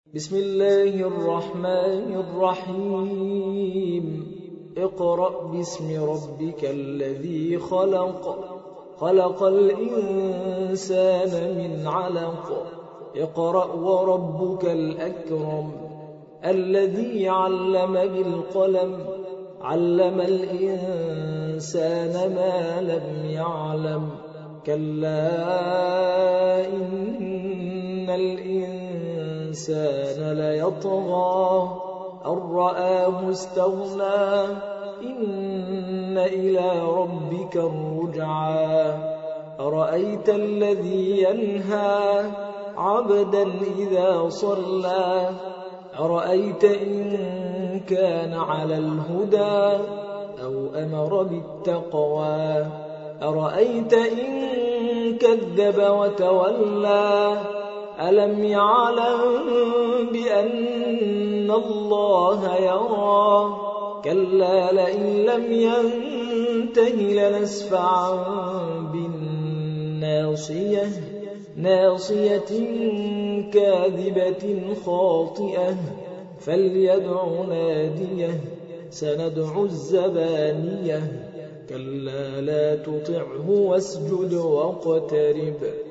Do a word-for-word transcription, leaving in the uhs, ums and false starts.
بسم الله الرحمن الرحيم اقرأ باسم ربك الذي خلق خلق الإنسان من علق اقرأ وربك الأكرم الذي علم بالقلم علم الإنسان ما لم يعلم كلا إن الإنسان ليطغى أن رآه استغنى إن إلى ربك الرجعى أرأيت الذي ينهى عبدا إذا صلى أرأيت إن كان على الهدى أو أمر بالتقوى أرأيت إن كذب وتولى ألم يعلم بأن الله يرى كلا لئن لم ينته لنسفعا بالناصية ناصية كاذبة خاطئة فليدع ناديه سندع الزبانية كلا لا تطعه واسجد واقترب